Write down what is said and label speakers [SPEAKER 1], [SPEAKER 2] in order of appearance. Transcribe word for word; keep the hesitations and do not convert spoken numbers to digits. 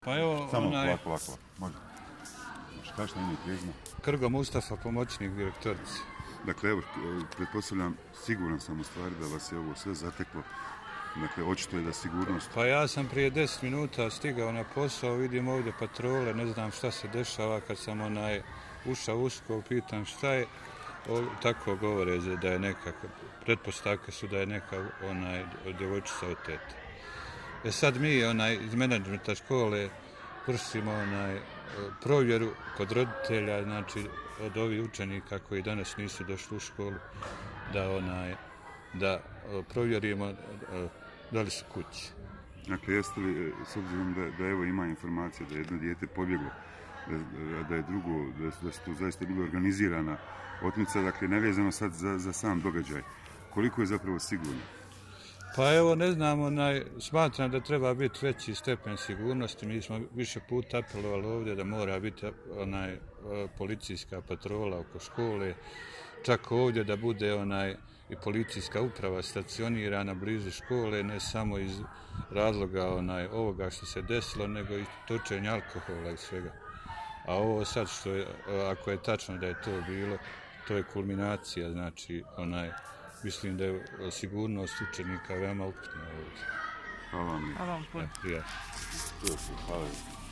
[SPEAKER 1] Pa evo,
[SPEAKER 2] Samo
[SPEAKER 1] onaj...
[SPEAKER 2] lako, lako, lako. Može. Šta što ime i prezime?
[SPEAKER 1] Krgo Mustafa, pomoćnik direktorice.
[SPEAKER 2] Dakle, evo, pretpostavljam, siguran sam u stvari da vas je ovo sve zateklo. Dakle, očito je da sigurnost...
[SPEAKER 1] Pa ja sam prije deset minuta stigao na posao, vidim ovdje patrole, ne znam šta se dešava, kad sam onaj ušao usko, pitam šta je, o, tako govore da je neka, pretpostavke su da je neka onaj djevojčica oteta. E sad mi onaj iz menadžmenta škole vršimo onaj provjeru kod roditelja, znači od ovih učenika koji danas nisu došli u školu, da onaj da provjerimo da li su kući.
[SPEAKER 2] Dakle, jeste li, s obzirom da, da evo ima informacija da je jedno dijete pobjeglo, da, da je drugo, da, da su to zaista bila organizirana otmica, dakle, nevezano sad za, za sam događaj, koliko je zapravo sigurno?
[SPEAKER 1] Pa evo, ne znam, onaj, smatram da treba biti veći stepen sigurnosti. Mi smo više puta apelovali ovdje da mora biti onaj policijska patrola oko škole, čak ovdje da bude onaj i policijska uprava stacionirana blizu škole, ne samo iz razloga onaj ovoga što se desilo, nego i točenja alkohola i svega. A ovo sad što je, ako je tačno da je to bilo, to je kulminacija, znači onaj, mislim da je sigurnost učenika veoma upitna ovdje.
[SPEAKER 2] Hvala vam.
[SPEAKER 3] Hvala vam puno.
[SPEAKER 1] Ja.
[SPEAKER 2] Hvala.